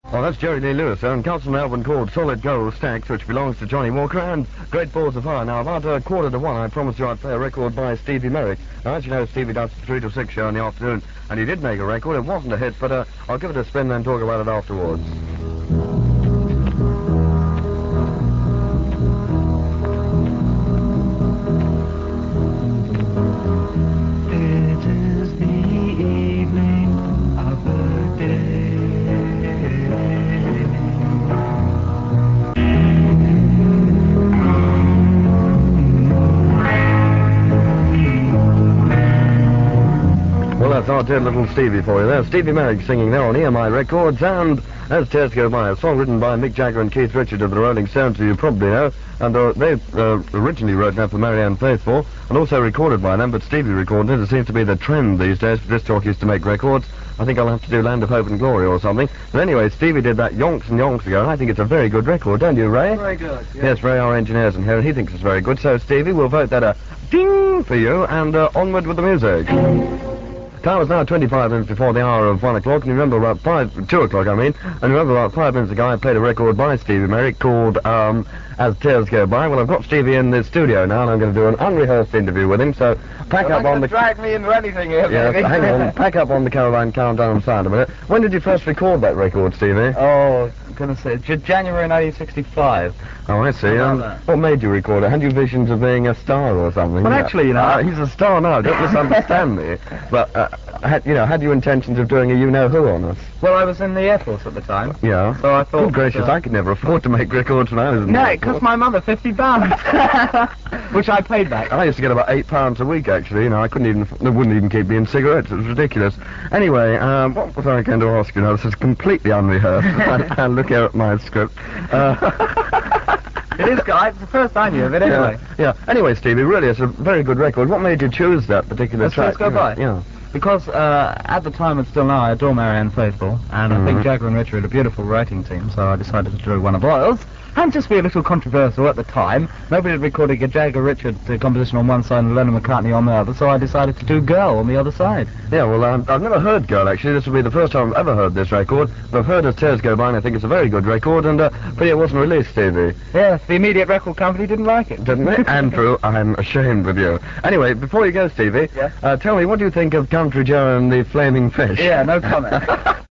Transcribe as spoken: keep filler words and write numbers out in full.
Oh, that's Jerry Lee Lewis, and comes from an album called Solid Gold Stacks, which belongs to Johnny Walker, and Great Balls of Fire. Now, about a quarter to one, I promised you I'd play a record by Stevie Merrick. Now, as you know, Stevie does the three to six show in the afternoon, and he did make a record. It wasn't a hit, but uh, I'll give it a spin and talk about it afterwards. That's our dear little Stevie for you there. Stevie Merrick singing there on E M I Records, and As Tears Go By, a song written by Mick Jagger and Keith Richards of the Rolling Stones, who you probably know, and uh, they uh, originally wrote that for Marianne Faithfull, and also recorded by them, but Stevie recorded it. It seems to be the trend these days for disc jockeys to make records. I think I'll have to do Land of Hope and Glory or something. But anyway, Stevie did that yonks and yonks ago, and I think it's a very good record, don't you, Ray? Very good, yeah. Yes, Ray, our engineer's in here, and he thinks it's very good. So, Stevie, we'll vote that a ding for you, and uh, onward with the music. Time is now twenty-five minutes before the hour of one o'clock, and you remember about five, two o'clock, I mean, and remember about five minutes ago I played a record by Stevie Merrick called, um, As Tears Go By. Well, I've got Stevie in the studio now, and I'm going to do an unrehearsed interview with him, so pack well, up on the... drag me into anything here, yeah, maybe. hang on, pack up on the Caravan Countdown sound a minute. When did you first record that record, Stevie? Oh, I'm going to say, J January nineteen sixty-five. Oh, I see. Um, what made you record it? Had you visions of being a star or something? Well, yeah. actually, you know... Uh, he's a star now, don't misunderstand me. But, uh, had, you know, had you intentions of doing a you-know-who on us? Well, I was in the Air Force at the time. Yeah. So I thought... Good gracious, uh, I could never afford to make records when I was in the No, Air it cost Force. my mother fifty pounds. Which I paid back. I used to get about eight pounds a week, actually. You know, I couldn't even... They wouldn't even keep me in cigarettes. It was ridiculous. Anyway, um, what was I going to ask you now? This is completely unrehearsed. I'll look here at my script. Uh... It is, guys. It's the first I knew of it, anyway. Yeah, yeah. Anyway, Stevie, really, it's a very good record. What made you choose that particular As track? Tears Go By? Yeah. Because uh, at the time and still now, I adore Marianne Faithfull, and Mm-hmm. I think Jagger and Richard are a beautiful writing team, so I decided to do one of those. And just be a little controversial at the time. Nobody had recorded a Jagger-Richard uh, composition on one side and Lennon McCartney on the other, so I decided to do Girl on the other side. Yeah, well, um, I've never heard Girl, actually. This will be the first time I've ever heard this record. But I've heard As Tears Go By, and I think it's a very good record, and uh, but it wasn't released, Stevie. Yes, the immediate record company didn't like it. Didn't it? Andrew, I'm ashamed of you. Anyway, before you go, Stevie, Yeah? uh, tell me, what do you think of Country Joe and the Flaming Fish? Yeah, no comment.